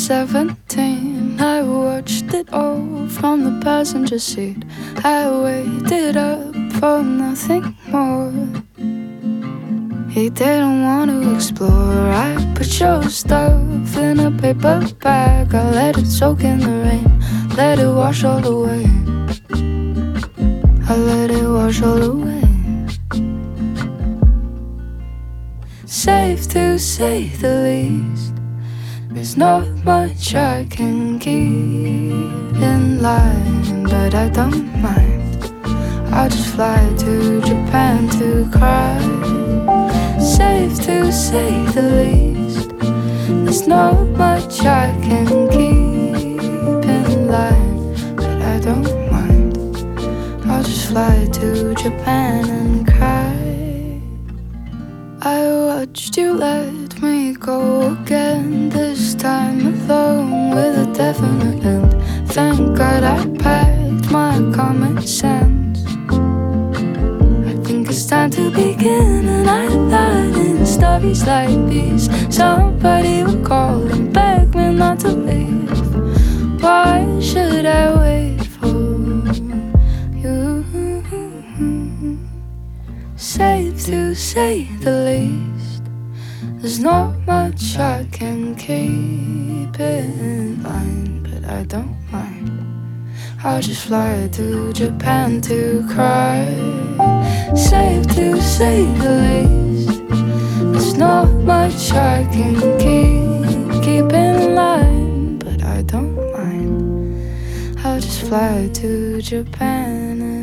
17, I watched it all from the passenger seat. I waited up for nothing more. He didn't want to explore. I put your stuff in a paper bag. I let it soak in the rain, let it wash all away. I let it wash all away. Safe to say the least. There's not much I can keep in line, but I don't mind. I'll just fly to Japan to cry. Safe to say the least. There's not much I can keep in line, but I don't mind. I'll just fly to Japan and cry. I watched you let me go again, this time alone with a definite end. Thank God I packed my common sense. I think it's time to begin, and I thought in stories like these somebody would call and beg me not to leave. Why should I wait for you? Safe to say the least. There's not much I can keep in line, but I don't mind. I'll just fly to Japan to cry. Safe to say the least. There's not much I can keep in line, but I don't mind. I'll just fly to Japan